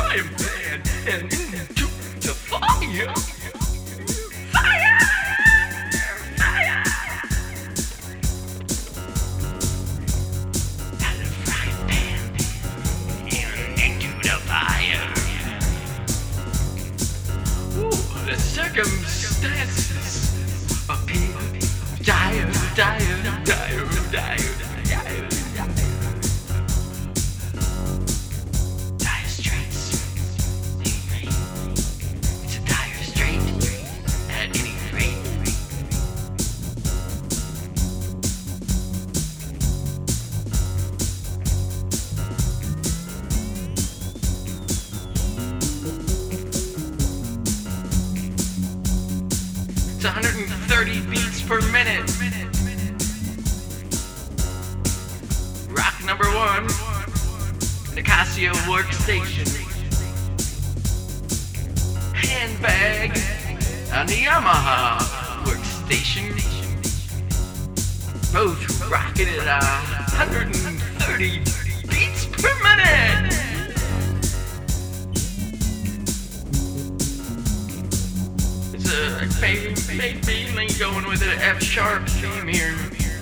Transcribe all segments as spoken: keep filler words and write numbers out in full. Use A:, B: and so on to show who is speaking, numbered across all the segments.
A: frying pan and into the fire. Fire! Fire! Out of the frying pan and into the fire. Ooh, the circumstances appear dire, dire, dire, dire, dire. It's one hundred thirty beats per minute. Rock number one, the Casio workstation. Handbag on the Yamaha workstation. Both rocking at uh, one hundred thirty beats per minute. Uh, maybe, maybe going with an F sharp theme here.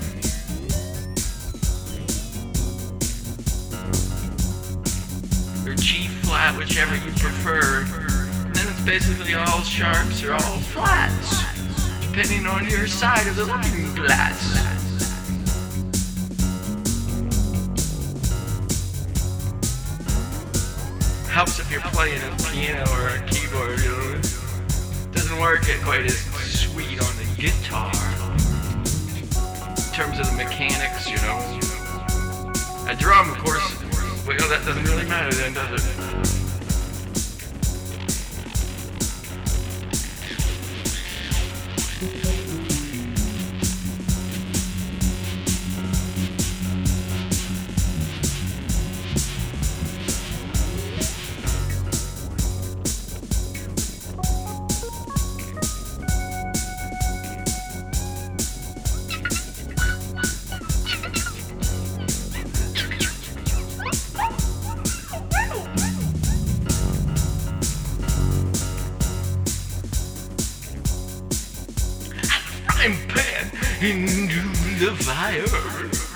A: Or G flat, whichever you prefer. And then it's basically all sharps or all flats, depending on your side of the looking glass. Helps if you're playing a piano or a keyboard, you know. Doesn't work it quite as sweet on the guitar in terms of the mechanics, you know. A drum, of course, well, that doesn't really matter then, does it? Pan into the fire.